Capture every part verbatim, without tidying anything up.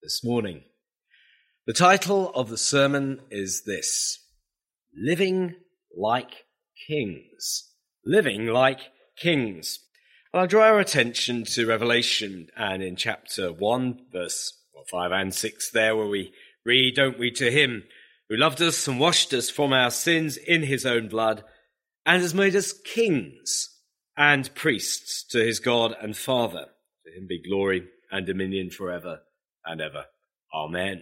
this morning. The title of the sermon is this: Living Like Kings. Living Like Kings. And I'll draw our attention to Revelation, and in chapter one, verse well, five and six there, where we read, don't we, to him who loved us and washed us from our sins in his own blood, and has made us kings and priests to his God and Father. To him be glory and dominion forever and ever. Amen.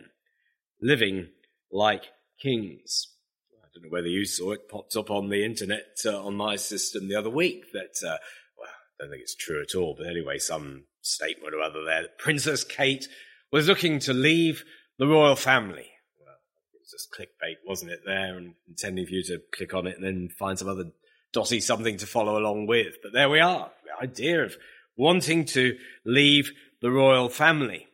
Living like kings. I don't know whether you saw it, popped up on the internet uh, on my system the other week that, uh, well, I don't think it's true at all, but anyway, some statement or other there that Princess Kate was looking to leave the royal family. Well, it was just clickbait, wasn't it, there, and intending for you to click on it and then find some other dotty something to follow along with. But there we are, the idea of wanting to leave the royal family.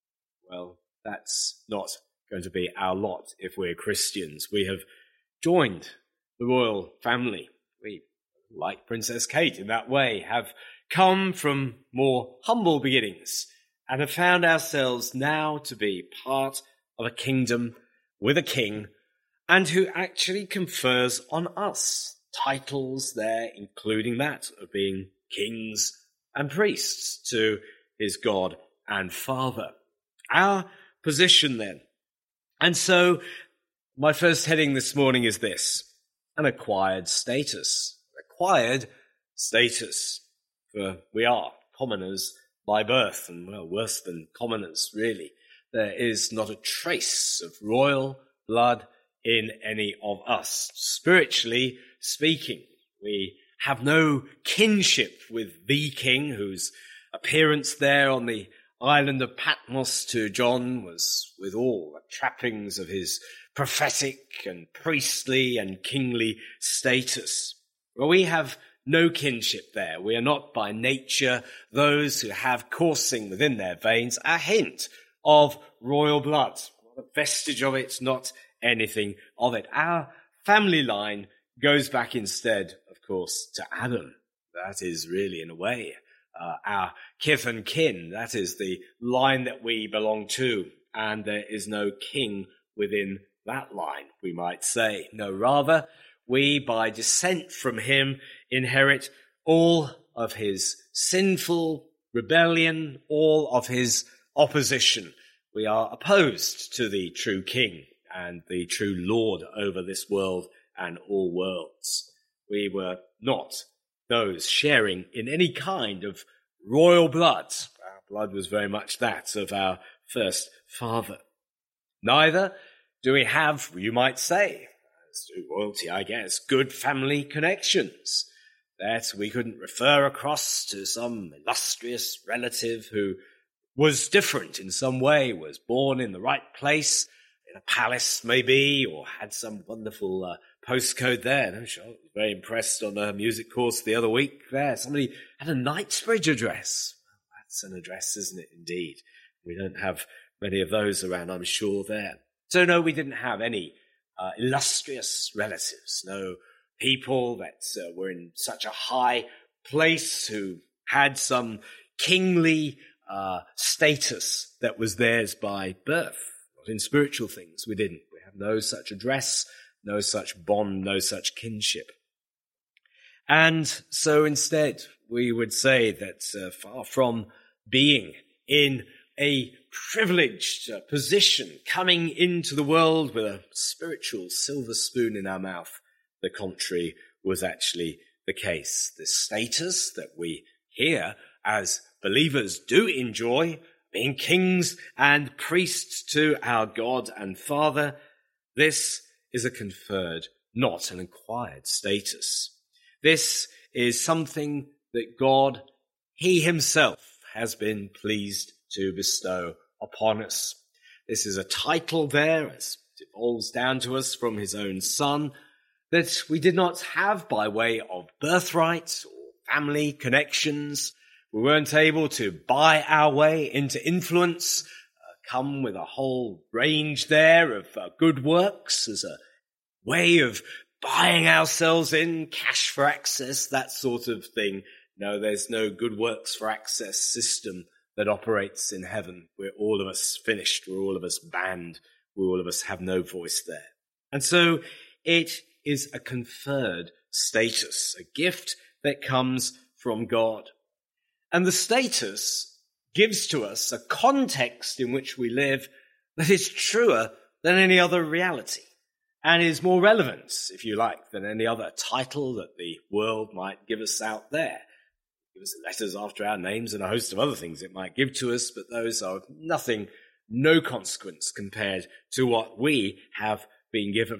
Well, that's not going to be our lot if we're Christians. We have joined the royal family. We, like Princess Kate in that way, have come from more humble beginnings and have found ourselves now to be part of a kingdom with a king, and who actually confers on us titles there, including that of being kings and priests to his God and Father. Our position then. And so my first heading this morning is this: an acquired status. Acquired status. For we are commoners by birth, and well, worse than commoners, really. There is not a trace of royal blood in any of us. Spiritually speaking, we have no kinship with the king, whose appearance there on the island of Patmos to John was with all the trappings of his prophetic and priestly and kingly status. Well, we have no kinship there. We are not by nature those who have coursing within their veins a hint of royal blood. Not a vestige of it, not anything of it. Our family line goes back instead, of course, to Adam. That is really, in a way, uh, our kith and kin. That is the line that we belong to, and there is no king within that line, we might say. No, rather, we, by descent from him, inherit all of his sinful rebellion, all of his opposition. We are opposed to the true king and the true Lord over this world and all worlds. We were not those sharing in any kind of royal blood. Our blood was very much that of our first father. Neither do we have, you might say, as to royalty, I guess, good family connections, that we couldn't refer across to some illustrious relative who was different in some way, was born in the right place, in a palace maybe, or had some wonderful uh, postcode there. I'm sure I was very impressed on a music course the other week there. Somebody had a Knightsbridge address. Well, that's an address, isn't it, indeed? We don't have many of those around, I'm sure, there. So no, we didn't have any uh, illustrious relatives, no people that uh, were in such a high place who had some kingly uh, status that was theirs by birth. Not in spiritual things, we didn't. We have no such address, no such bond, no such kinship. And so instead, we would say that uh, far from being in a privileged uh, position, coming into the world with a spiritual silver spoon in our mouth, the contrary was actually the case. The status that we here as believers do enjoy, being kings and priests to our God and Father, this is a conferred, not an acquired status. This is something that God, he himself, has been pleased to bestow upon us. This is a title there, as it falls down to us from his own Son, that we did not have by way of birthright or family connections. We weren't able to buy our way into influence, uh, come with a whole range there of uh, good works as a way of buying ourselves in, cash for access, that sort of thing. No, there's no good works for access system that operates in heaven. We're all of us finished. We're all of us banned. We're all of us have no voice there. And so it is a conferred status, a gift that comes from God. And the status gives to us a context in which we live that is truer than any other reality and is more relevant, if you like, than any other title that the world might give us out there. Give us letters after our names and a host of other things it might give to us, but those are nothing, no consequence compared to what we have been given.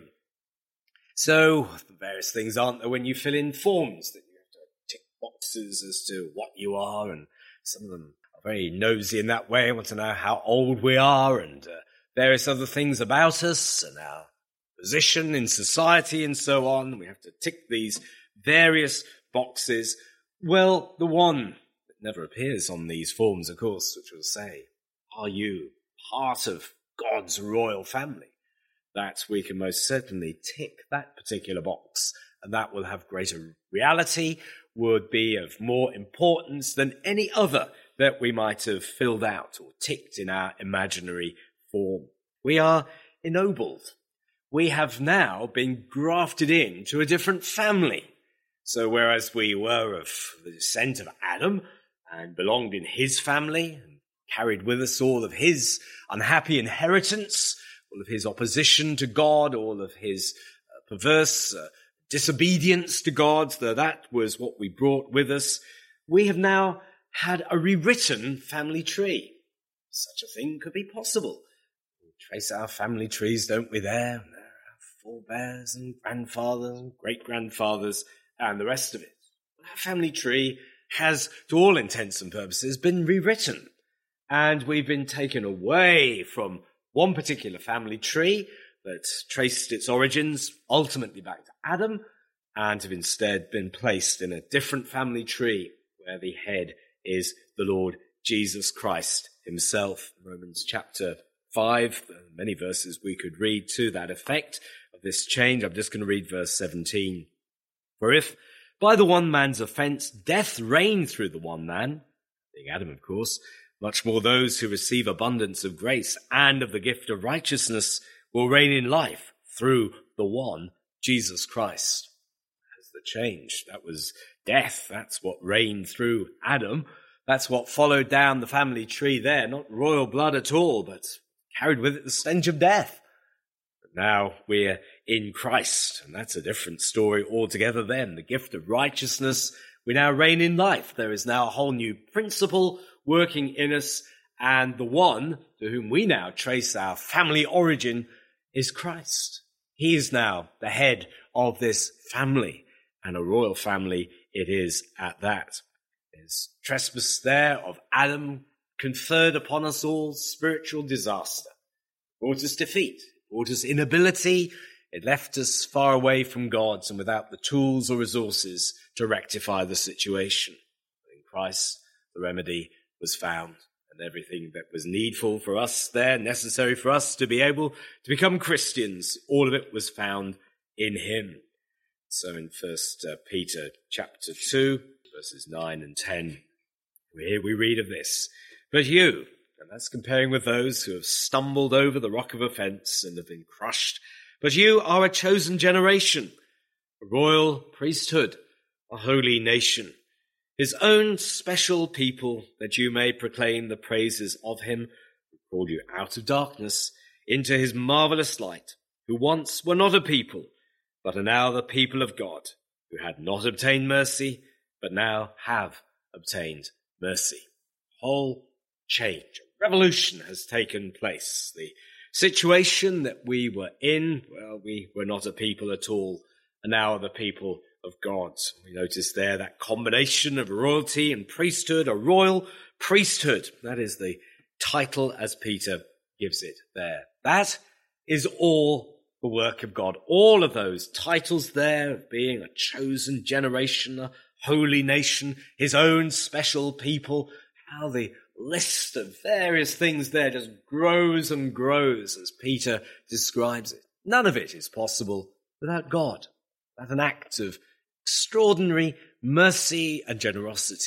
So the various things aren't there when you fill in forms that you have to tick boxes as to what you are, and some of them are very nosy in that way, want to know how old we are and uh, various other things about us and our position in society and so on. We have to tick these various boxes. Well, the one that never appears on these forms, of course, which will say, are you part of God's royal family? That we can most certainly tick that particular box, and that will have greater reality, would be of more importance than any other that we might have filled out or ticked in our imaginary form. We are ennobled. We have now been grafted into a different family. So whereas we were of the descent of Adam and belonged in his family and carried with us all of his unhappy inheritance, all of his opposition to God, all of his uh, perverse uh, disobedience to God, though that was what we brought with us, we have now had a rewritten family tree. Such a thing could be possible. We trace our family trees, don't we, there? And there are our forebears and grandfathers and great-grandfathers and the rest of it. Our family tree has, to all intents and purposes, been rewritten. And we've been taken away from one particular family tree that traced its origins ultimately back to Adam, and have instead been placed in a different family tree where the head is the Lord Jesus Christ himself. Romans chapter five, many verses we could read to that effect of this change. I'm just going to read verse seventeen. For if by the one man's offence death reigned through the one man, being Adam of course, much more those who receive abundance of grace and of the gift of righteousness will reign in life through the one, Jesus Christ. That's the change. That was death. That's what reigned through Adam. That's what followed down the family tree there. Not royal blood at all, but carried with it the stench of death. But now we're in Christ, and that's a different story altogether then. The gift of righteousness, we now reign in life. There is now a whole new principle working in us, and the one to whom we now trace our family origin is Christ. He is now the head of this family, and a royal family it is at that. There's trespass there of Adam conferred upon us all spiritual disaster. It brought us defeat, it brought us inability, it left us far away from God and without the tools or resources to rectify the situation. In Christ, the remedy was found, and everything that was needful for us there, necessary for us to be able to become Christians, all of it was found in him. So in First Peter chapter two, verses nine and ten, here we read of this. But you, and that's comparing with those who have stumbled over the rock of offence and have been crushed, but you are a chosen generation, a royal priesthood, a holy nation, his own special people, that you may proclaim the praises of him who called you out of darkness into his marvelous light, who once were not a people, but are now the people of God, who had not obtained mercy, but now have obtained mercy. Whole change, a revolution has taken place. The situation that we were in, well, we were not a people at all, and now are the people of God. We notice there that combination of royalty and priesthood, a royal priesthood. That is the title as Peter gives it there. That is all the work of God. All of those titles there of being a chosen generation, a holy nation, his own special people, how the list of various things there just grows and grows as Peter describes it. None of it is possible without God, without an act of extraordinary mercy and generosity,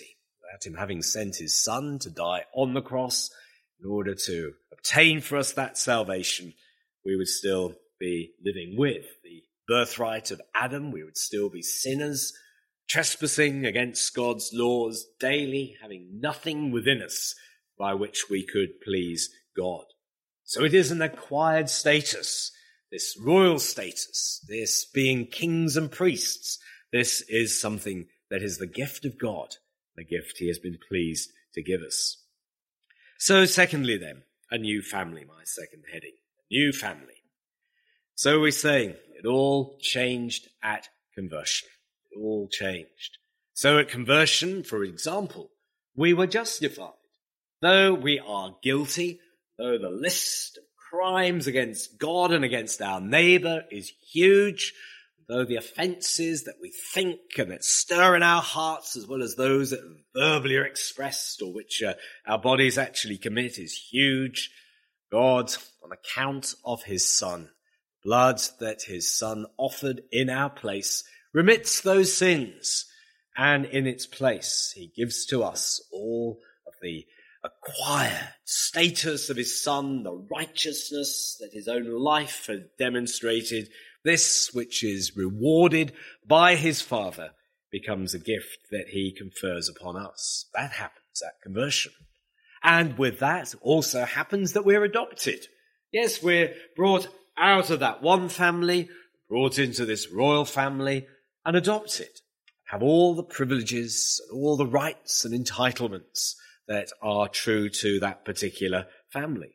without him having sent his son to die on the cross in order to obtain for us that salvation, we would still be living with the birthright of Adam. We would still be sinners, trespassing against God's laws daily, having nothing within us by which we could please God. So it is an acquired status, this royal status, this being kings and priests. This is something that is the gift of God, the gift he has been pleased to give us. So secondly then, a new family, my second heading, a new family. So we're saying it all changed at conversion. It all changed. So at conversion, for example, we were justified. Though we are guilty, though the list of crimes against God and against our neighbour is huge, though the offences that we think and that stir in our hearts, as well as those that verbally are expressed or which uh, our bodies actually commit, is huge, God, on account of his Son, blood that his Son offered in our place, remits those sins, and in its place he gives to us all of the acquired status of his Son, the righteousness that his own life had demonstrated. This which is rewarded by his Father becomes a gift that he confers upon us. That happens at conversion. And with that also happens that we're adopted. Yes, we're brought out of that one family, brought into this royal family, and adopted. Have all the privileges and all the rights and entitlements that are true to that particular family.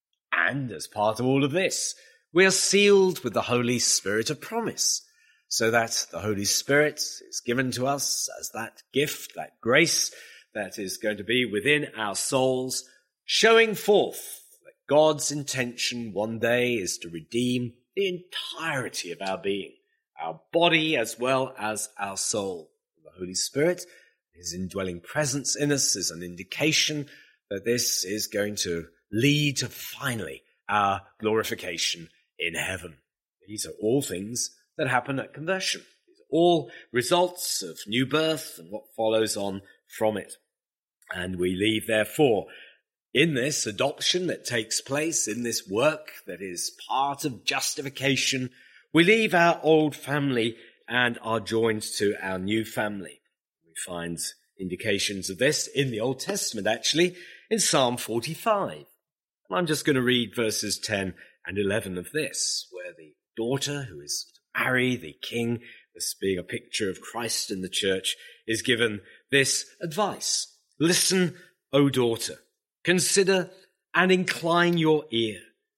And as part of all of this, we are sealed with the Holy Spirit of promise, so that the Holy Spirit is given to us as that gift, that grace that is going to be within our souls, showing forth that God's intention one day is to redeem the entirety of our being, our body as well as our soul. The Holy Spirit, his indwelling presence in us, is an indication that this is going to lead to finally our glorification in heaven. These are all things that happen at conversion. These are all results of new birth and what follows on from it. And we leave, therefore, in this adoption that takes place, in this work that is part of justification, we leave our old family and are joined to our new family. We find indications of this in the Old Testament, actually, in Psalm forty-five. And I'm just going to read verses ten and eleven of this, where the daughter who is to marry the king, this being a picture of Christ in the church, is given this advice. Listen, O daughter, consider and incline your ear.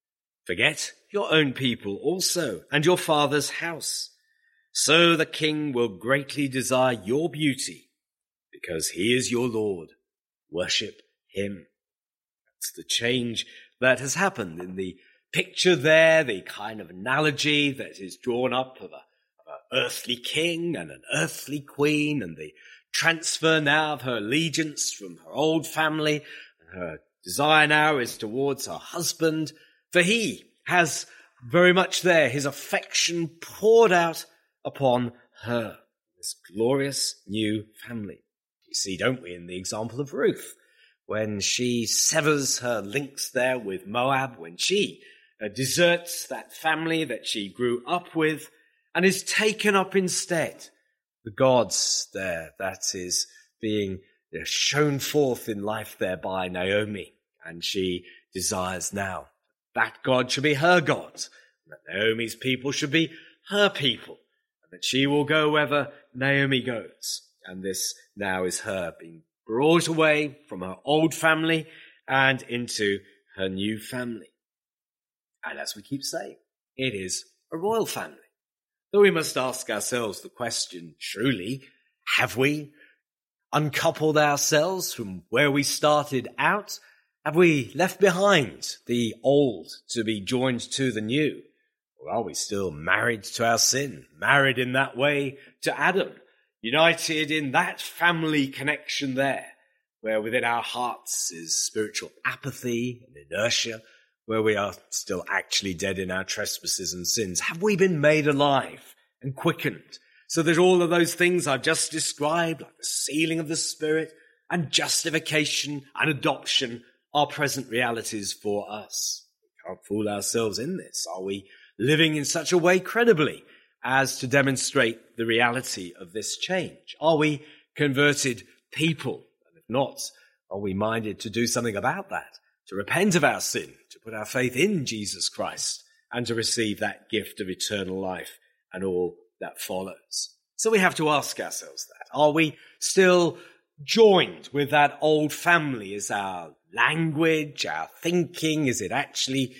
Forget your own people also and your father's house. So the king will greatly desire your beauty, because he is your Lord. Worship him. That's the change that has happened in the picture there, the kind of analogy that is drawn up of, a, of an earthly king and an earthly queen, and the transfer now of her allegiance from her old family, and her desire now is towards her husband, for he has very much there his affection poured out upon her, this glorious new family. You see, don't we, in the example of Ruth, when she severs her links there with Moab, when she uh, deserts that family that she grew up with and is taken up instead, the gods there that is being you know, shown forth in life there by Naomi, and she desires now that God should be her God, that Naomi's people should be her people, and that she will go wherever Naomi goes. And this now is her being brought away from her old family and into her new family. And as we keep saying, it is a royal family. Though we must ask ourselves the question, truly, have we uncoupled ourselves from where we started out? Have we left behind the old to be joined to the new? Or are we still married to our sin, married in that way to Adam, united in that family connection there, where within our hearts is spiritual apathy and inertia, where we are still actually dead in our trespasses and sins? Have we been made alive and quickened so that all of those things I've just described, like the sealing of the Spirit and justification and adoption are present realities for us. We can't fool ourselves in this. Are we living in such a way credibly as to demonstrate the reality of this change? Are we converted people? And if not, are we minded to do something about that, to repent of our sin, to put our faith in Jesus Christ, and to receive that gift of eternal life and all that follows? So we have to ask ourselves that. Are we still joined with that old family? Is our language, our thinking, is it actually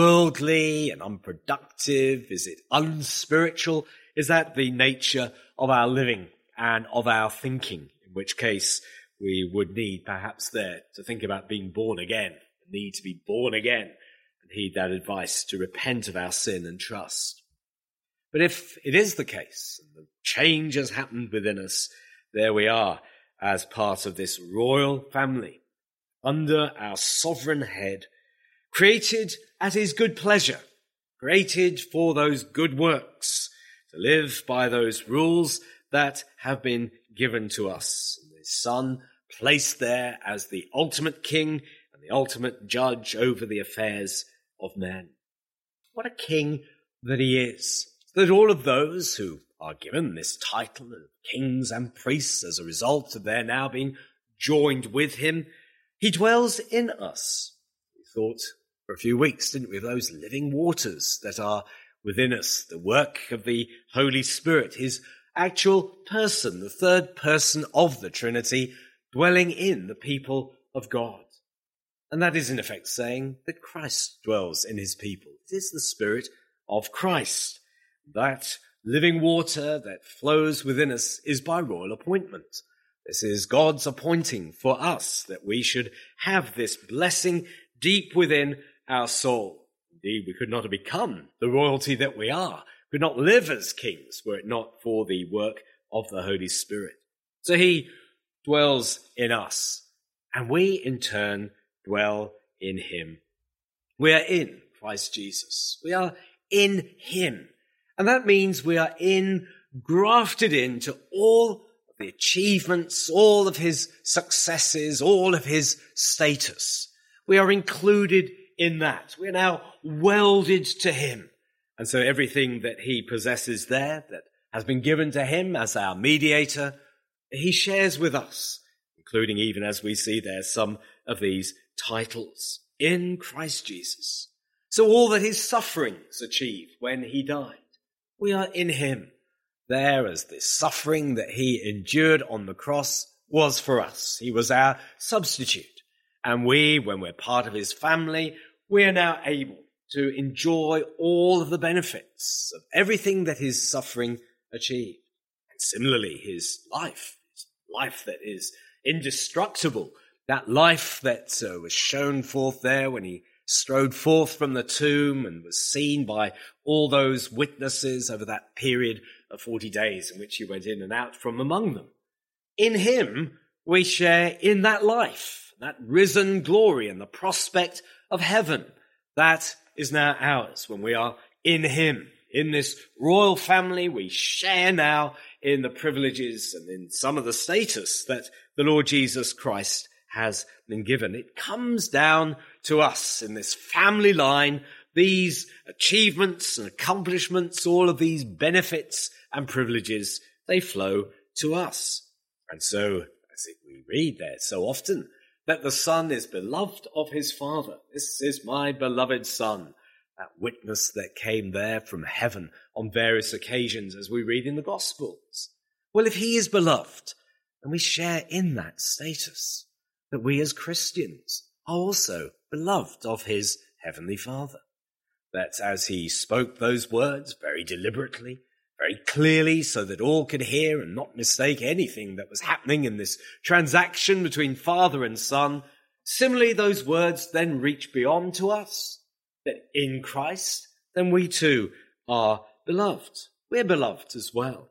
worldly and unproductive? Is it unspiritual? Is that the nature of our living and of our thinking? In which case we would need perhaps there to think about being born again, the need to be born again, and heed that advice to repent of our sin and trust. But if it is the case, and the change has happened within us, there we are as part of this royal family, under our sovereign head, created at his good pleasure, created for those good works, to live by those rules that have been given to us. And the Son placed there as the ultimate king and the ultimate judge over the affairs of men. What a king that he is, that all of those who are given this title of kings and priests as a result of their now being joined with him, he dwells in us. We thought for a few weeks, didn't we, of those living waters that are within us, the work of the Holy Spirit, his actual person, the third person of the Trinity, dwelling in the people of God. And that is in effect saying that Christ dwells in his people. It is the Spirit of Christ. That living water that flows within us is by royal appointment. This is God's appointing for us that we should have this blessing deep within our soul. Indeed, we could not have become the royalty that we are, could not live as kings were it not for the work of the Holy Spirit. So he dwells in us, and we in turn dwell in him. We are in Christ Jesus. We are in him. And that means we are in, grafted into all of the achievements, all of his successes, all of his status. We are included in that. We are now welded to him. And so everything that he possesses there, that has been given to him as our mediator, he shares with us, including, even as we see there, some of these titles in Christ Jesus. So all that his sufferings achieved when he died, we are in him. There, as the suffering that he endured on the cross was for us. He was our substitute. And we, when we're part of his family, we are now able to enjoy all of the benefits of everything that his suffering achieved. And similarly, his life, his life that is indestructible, that life that uh, was shown forth there when he strode forth from the tomb and was seen by all those witnesses over that period of forty days in which he went in and out from among them. In him, we share in that life, that risen glory and the prospect of heaven. That is now ours when we are in him. In this royal family, we share now in the privileges and in some of the status that the Lord Jesus Christ has been given. It comes down to us in this family line, these achievements and accomplishments, all of these benefits and privileges, they flow to us. And so, as we read there so often, that the Son is beloved of his Father. This is my beloved Son. That witness that came there from heaven on various occasions as we read in the Gospels. Well, if he is beloved, then we share in that status, that we as Christians are also beloved of his heavenly Father. That as he spoke those words very deliberately, very clearly, so that all could hear and not mistake anything that was happening in this transaction between Father and Son, similarly those words then reach beyond to us, that in Christ, then we too are beloved. We're beloved as well.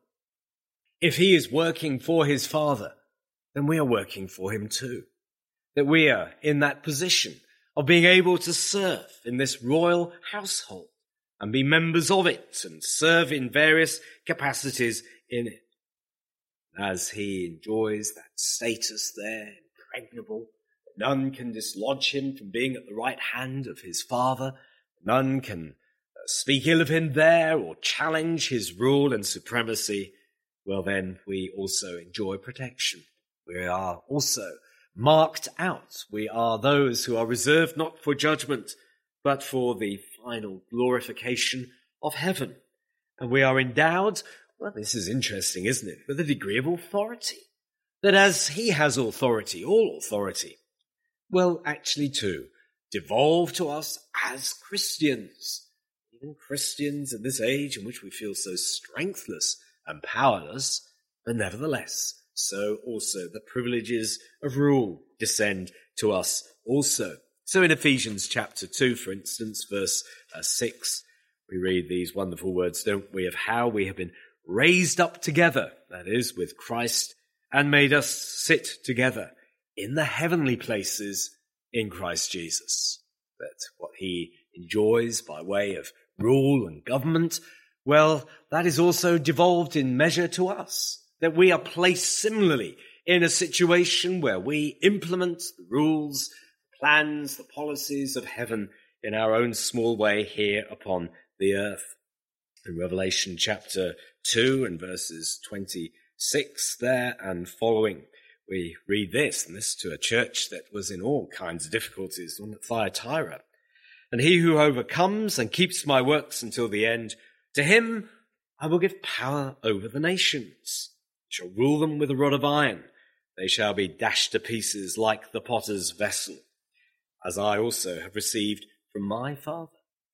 If he is working for his Father, then we are working for him too. That we are in that position of being able to serve in this royal household and be members of it and serve in various capacities in it. As he enjoys that status there in impregnable. None can dislodge him from being at the right hand of his Father. None can uh, speak ill of him there or challenge his rule and supremacy. Well, then we also enjoy protection. We are also marked out. We are those who are reserved not for judgment, but for the final glorification of heaven. And we are endowed, well, this is interesting, isn't it, with a degree of authority. That as he has authority, all authority, will actually too devolve to us as Christians. Even Christians in this age in which we feel so strengthless and powerless, but nevertheless, so also the privileges of rule descend to us also. So in Ephesians chapter two, for instance, verse uh, six, we read these wonderful words, don't we, of how we have been raised up together, that is, with Christ, and made us sit together in the heavenly places in Christ Jesus. That what he enjoys by way of rule and government, well, that is also devolved in measure to us. That we are placed similarly in a situation where we implement the rules, the plans, the policies of heaven in our own small way here upon the earth. In Revelation chapter two and verses twenty-six there and following, we read this, and this to a church that was in all kinds of difficulties, the one at Thyatira. And he who overcomes and keeps my works until the end, to him I will give power over the nations. He shall rule them with a rod of iron. They shall be dashed to pieces like the potter's vessel, as I also have received from my Father.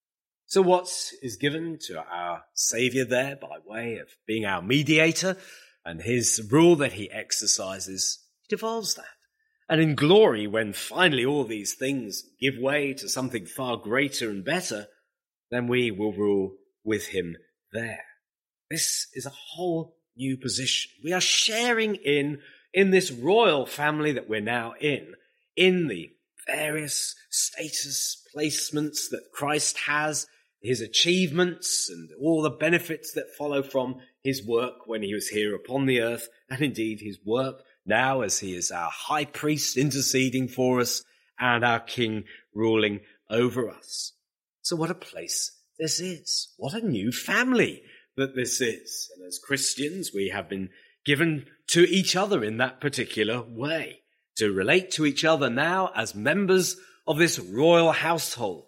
So what is given to our Saviour there by way of being our mediator and his rule that he exercises, he devolves that. And in glory, when finally all these things give way to something far greater and better, then we will rule with him there. This is a whole new position. We are sharing in, in this royal family that we're now in, in the various status placements that Christ has, his achievements and all the benefits that follow from his work when he was here upon the earth, and indeed his work now as he is our high priest interceding for us and our king ruling over us. So what a place this is. What a new family that this is. And as Christians, we have been given to each other in that particular way, to relate to each other now as members of this royal household.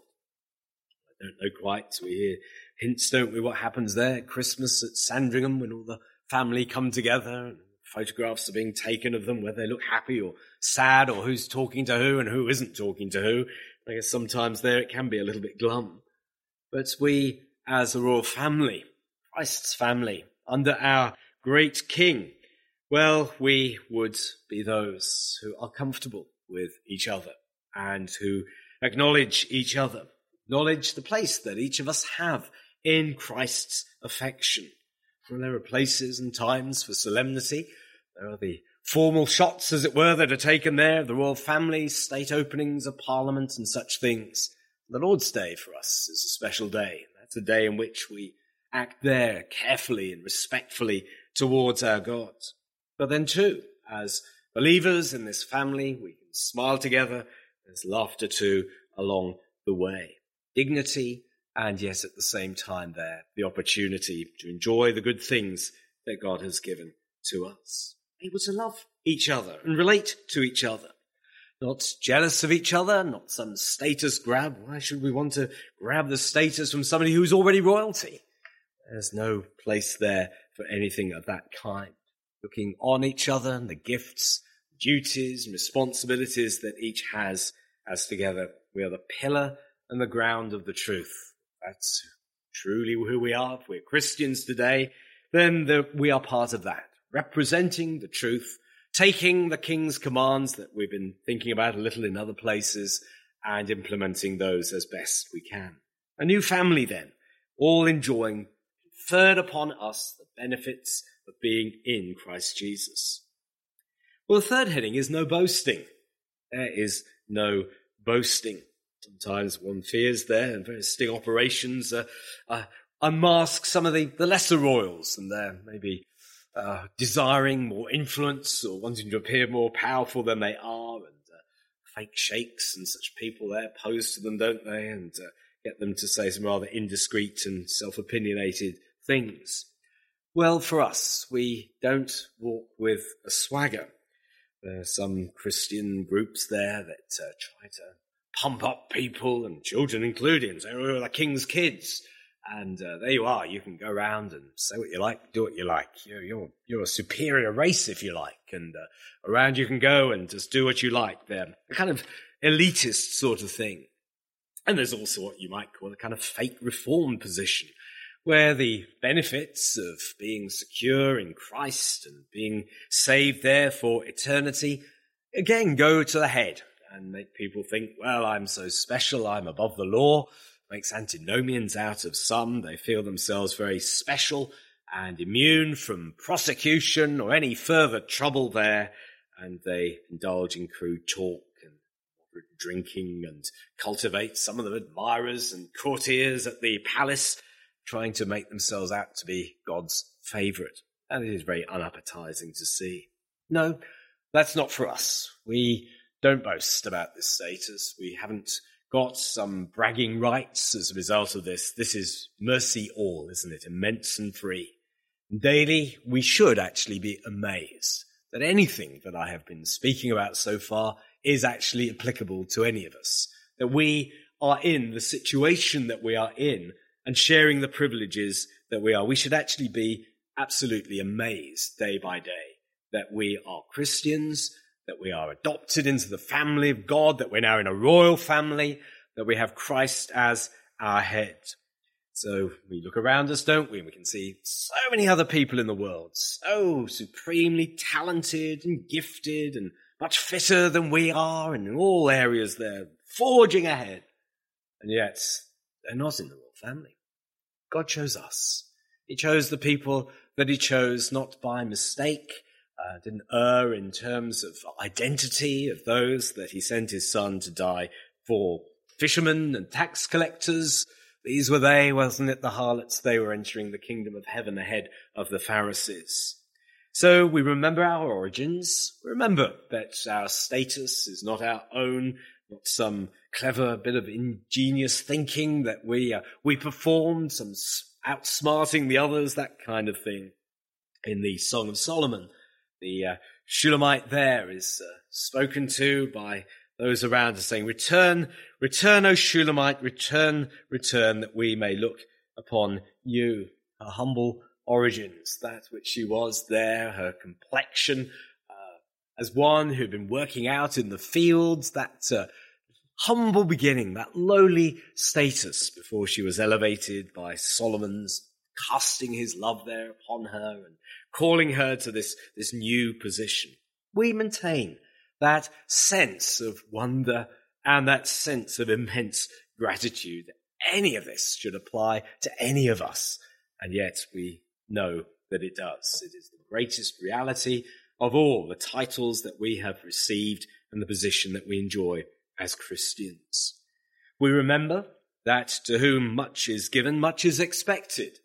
I don't know quite. We hear hints, don't we, what happens there at Christmas at Sandringham when all the family come together and photographs are being taken of them, whether they look happy or sad or who's talking to who and who isn't talking to who. I guess sometimes there it can be a little bit glum. But we, as a royal family, Christ's family, under our great King, well, we would be those who are comfortable with each other and who acknowledge each other, acknowledge the place that each of us have in Christ's affection. For there are places and times for solemnity. There are the formal shots, as it were, that are taken there, the royal family, state openings of parliament and such things. The Lord's Day for us is a special day. That's a day in which we act there carefully and respectfully towards our God. But then too, as believers in this family, we can smile together. There's laughter too along the way. Dignity, and yet at the same time there, the opportunity to enjoy the good things that God has given to us. Able to love each other and relate to each other. Not jealous of each other, not some status grab. Why should we want to grab the status from somebody who's already royalty? There's no place there for anything of that kind. Looking on each other and the gifts, duties and responsibilities that each has, as together we are the pillar and the ground of the truth. That's truly who we are. If we're Christians today, then the, we are part of that, representing the truth, taking the King's commands that we've been thinking about a little in other places and implementing those as best we can. A new family then, all enjoying, conferred upon us the benefits of being in Christ Jesus. Well, the third heading is no boasting. There is no boasting. Sometimes one fears there, and various sting operations uh, uh, unmask some of the, the lesser royals and their maybe uh, desiring more influence or wanting to appear more powerful than they are, and uh, fake sheikhs and such people there pose to them, don't they, and uh, get them to say some rather indiscreet and self-opinionated things. Well, for us, we don't walk with a swagger. There are some Christian groups there that uh, try to pump up people, and children included, and say, oh, we're the king's kids. And uh, there you are. You can go around and say what you like, do what you like. You're, you're, you're a superior race, if you like. And uh, around you can go and just do what you like. They're a kind of elitist sort of thing. And there's also what you might call a kind of fake reform position, where the benefits of being secure in Christ and being saved there for eternity, again, go to the head and make people think, well, I'm so special, I'm above the law. Makes antinomians out of some. They feel themselves very special and immune from prosecution or any further trouble there, and they indulge in crude talk and drinking and cultivate some of them admirers and courtiers at the palace, trying to make themselves out to be God's favourite. And it is very unappetizing to see. No, that's not for us. We don't boast about this status. We haven't got some bragging rights as a result of this. This is mercy all, isn't it? Immense and free. And daily, we should actually be amazed that anything that I have been speaking about so far is actually applicable to any of us. That we are in the situation that we are in and sharing the privileges that we are. We should actually be absolutely amazed day by day that we are Christians, that we are adopted into the family of God, that we're now in a royal family, that we have Christ as our head. So we look around us, don't we? And we can see so many other people in the world, so supremely talented and gifted and much fitter than we are, and in all areas they're forging ahead. And yet they're not in the royal family. God chose us. He chose the people that he chose not by mistake, Uh, didn't err in terms of identity of those that he sent his son to die for. Fishermen and tax collectors, these were they, wasn't it, the harlots? They were entering the kingdom of heaven ahead of the Pharisees. So we remember our origins. Remember that our status is not our own, not some clever bit of ingenious thinking that we uh, we performed, some outsmarting the others, that kind of thing. In the Song of Solomon, the uh, Shulamite there is uh, spoken to by those around us, saying, Return, return, O Shulamite, return, return, that we may look upon you. Her humble origins, that which she was there, her complexion, uh, as one who had been working out in the fields, that uh, humble beginning, that lowly status before she was elevated by Solomon's casting his love there upon her and calling her to this, this new position. We maintain that sense of wonder and that sense of immense gratitude. Any of this should apply to any of us, and yet we know that it does. It is the greatest reality of all the titles that we have received and the position that we enjoy as Christians. We remember that to whom much is given, much is expected.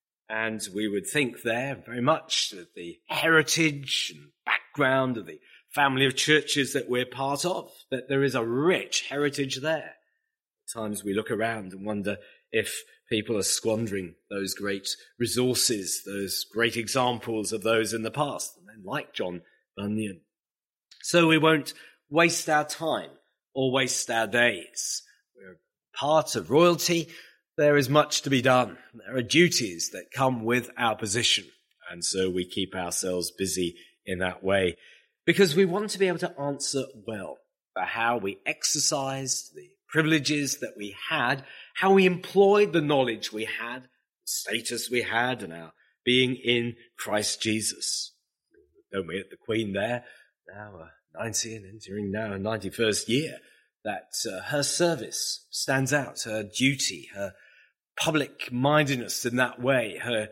And we would think there very much that the heritage and background of the family of churches that we're part of, that there is a rich heritage there. At times we look around and wonder if people are squandering those great resources, those great examples of those in the past, men like John Bunyan. So we won't waste our time or waste our days. We're part of royalty. There is much to be done. There are duties that come with our position. And so we keep ourselves busy in that way because we want to be able to answer well for how we exercised the privileges that we had, how we employed the knowledge we had, the status we had, and our being in Christ Jesus. Don't we, at the Queen there, now uh, ninety and entering now her ninety-first year, that uh, her service stands out, her duty, her public-mindedness in that way, her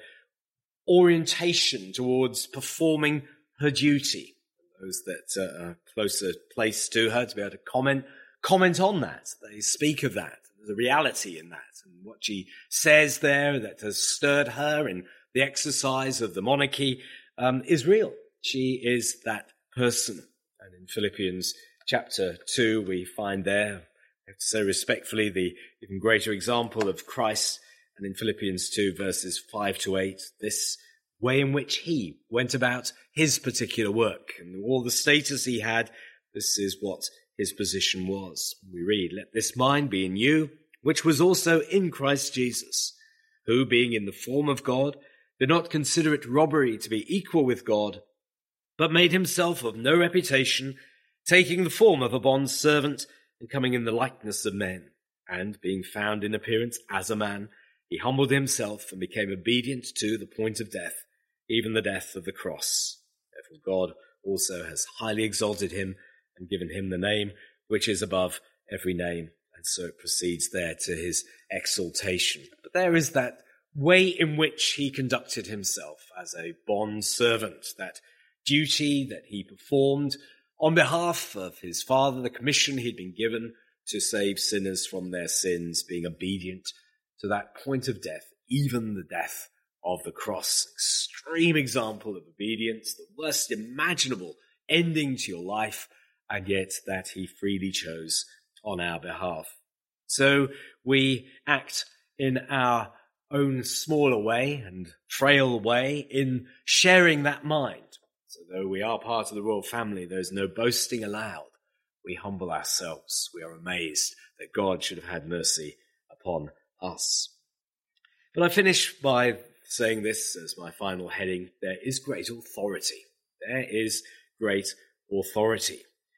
orientation towards performing her duty. Those that uh, are closer placed to her to be able to comment, comment on that. They speak of that. There's a reality in that. And what she says there that has stirred her in the exercise of the monarchy um, is real. She is that person. And in Philippians chapter two, we find there, I have to say respectfully, the even greater example of Christ. And in Philippians two, verses five to eight, this way in which he went about his particular work and all the status he had, this is what his position was. We read, "Let this mind be in you, which was also in Christ Jesus, who, being in the form of God, did not consider it robbery to be equal with God, but made himself of no reputation, taking the form of a bondservant and coming in the likeness of men. And being found in appearance as a man, he humbled himself and became obedient to the point of death, even the death of the cross. Therefore God also has highly exalted him and given him the name which is above every name." And so it proceeds there to his exaltation. But there is that way in which he conducted himself as a bond servant, that duty that he performed on behalf of his Father, the commission he'd been given to save sinners from their sins, being obedient to that point of death, even the death of the cross. Extreme example of obedience, the worst imaginable ending to your life, and yet that he freely chose on our behalf. So we act in our own smaller way and frail way in sharing that mind. So though we are part of the royal family, there's no boasting allowed. We humble ourselves. We are amazed that God should have had mercy upon us. But I finish by saying this as my final heading: there is great authority. There is great authority.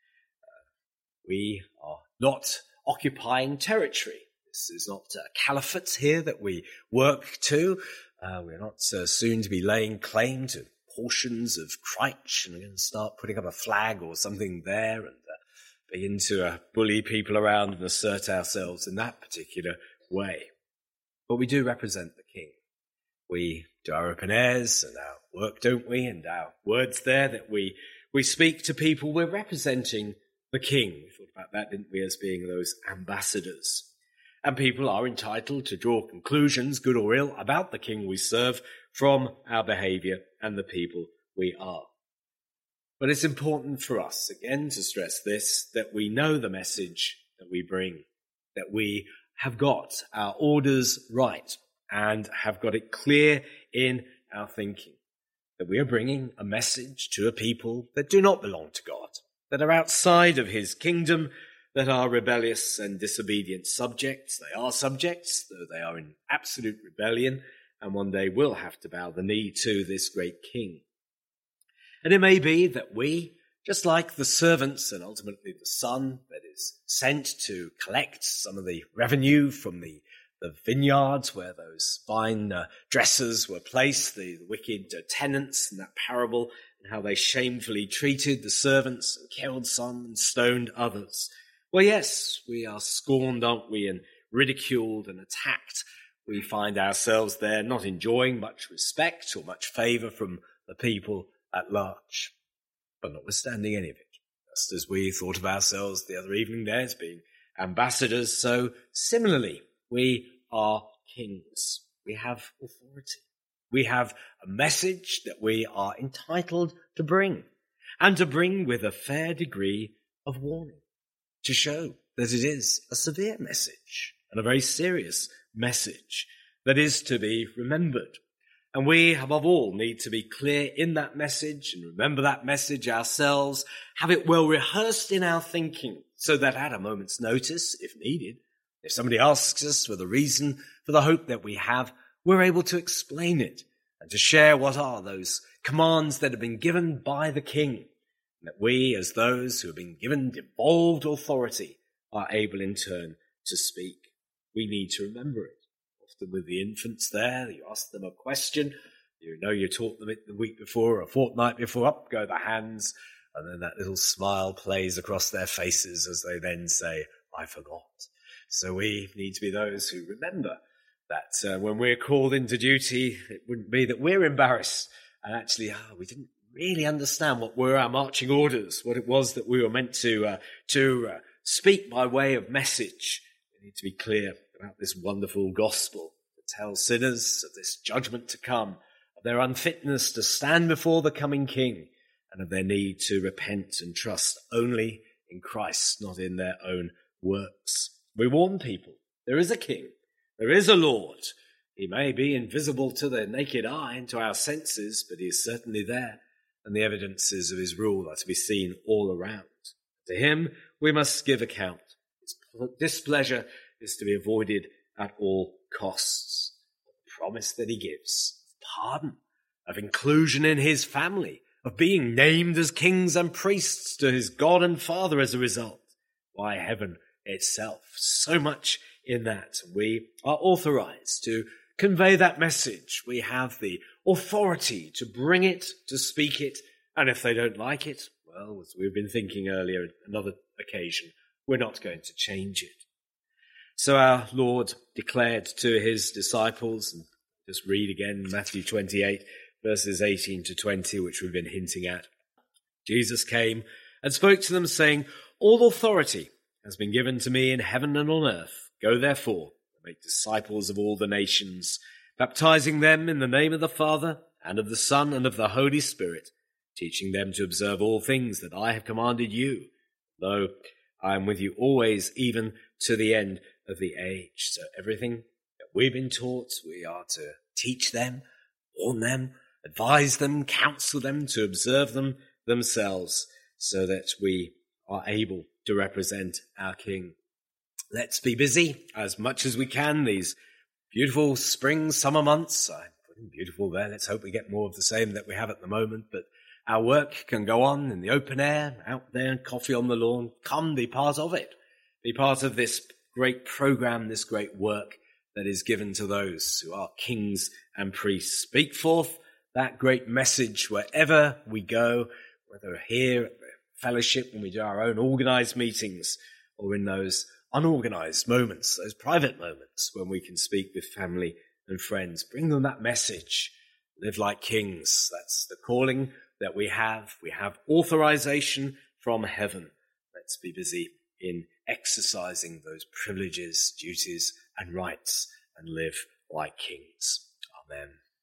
Uh, we are not occupying territory. This is not a caliphate here that we work to. Uh, we're not uh, soon to be laying claim to portions of Christ and we're going to start putting up a flag or something there and uh, begin to uh, bully people around and assert ourselves in that particular way. But we do represent the King. We do our open airs and our work, don't we? And our words there that we, we speak to people, we're representing the King. We thought about that, didn't we, as being those ambassadors. And people are entitled to draw conclusions, good or ill, about the King we serve from our behaviour and the people we are. But it's important for us, again, to stress this, that we know the message that we bring, that we have got our orders right and have got it clear in our thinking, that we are bringing a message to a people that do not belong to God, that are outside of his kingdom, that are rebellious and disobedient subjects. They are subjects, though they are in absolute rebellion, and one day will have to bow the knee to this great King. And it may be that we, just like the servants and ultimately the son that is sent to collect some of the revenue from the, the vineyards where those fine uh, dressers were placed, the, the wicked uh, tenants in that parable, and how they shamefully treated the servants and killed some and stoned others. Well, yes, we are scorned, aren't we, and ridiculed and attacked. We find ourselves there not enjoying much respect or much favour from the people at large. But notwithstanding any of it, just as we thought of ourselves the other evening there as being ambassadors, so similarly, we are kings. We have authority. We have a message that we are entitled to bring, and to bring with a fair degree of warning, to show that it is a severe message and a very serious message that is to be remembered. And we, above all, need to be clear in that message and remember that message ourselves, have it well rehearsed in our thinking so that at a moment's notice, if needed, if somebody asks us for the reason for the hope that we have, we're able to explain it and to share what are those commands that have been given by the King, and that we, as those who have been given devolved authority, are able in turn to speak. We need to remember it. Often with the infants there, you ask them a question, you know you taught them it the week before or a fortnight before, up go the hands, and then that little smile plays across their faces as they then say, I forgot. So we need to be those who remember that uh, when we're called into duty, it wouldn't be that we're embarrassed and actually, oh, we didn't really understand what were our marching orders, what it was that we were meant to, uh, to uh, speak by way of message. We need to be clear about this wonderful gospel that tells sinners of this judgment to come, of their unfitness to stand before the coming King, and of their need to repent and trust only in Christ, not in their own works. We warn people, there is a King, there is a Lord. He may be invisible to the naked eye and to our senses, but he is certainly there, and the evidences of his rule are to be seen all around. To him we must give account. His displeasure is to be avoided at all costs. The promise that he gives of pardon, of inclusion in his family, of being named as kings and priests to his God and Father as a result. Why, heaven itself, so much in that. We are authorized to convey that message. We have the authority to bring it, to speak it, and if they don't like it, well, as we've been thinking earlier, another occasion, we're not going to change it. So our Lord declared to his disciples, and just read again Matthew twenty-eight, verses eighteen to twenty, which we've been hinting at. Jesus came and spoke to them, saying, "All authority has been given to me in heaven and on earth. Go therefore, and make disciples of all the nations, baptizing them in the name of the Father, and of the Son, and of the Holy Spirit, teaching them to observe all things that I have commanded you. Lo, I am with you always, even to the end of the age." So everything that we've been taught, we are to teach them, warn them, advise them, counsel them to observe them themselves, so that we are able to represent our King. Let's be busy as much as we can these beautiful spring, summer months. I'm putting beautiful there. Let's hope we get more of the same that we have at the moment. But our work can go on in the open air, out there, coffee on the lawn. Come, be part of it. Be part of this great program, this great work that is given to those who are kings and priests. Speak forth that great message wherever we go, whether here at the fellowship when we do our own organised meetings, or in those unorganised moments, those private moments when we can speak with family and friends. Bring them that message. Live like kings. That's the calling that we have. We have authorization from heaven. Let's be busy in exercising those privileges, duties, and rights, and live like kings. Amen.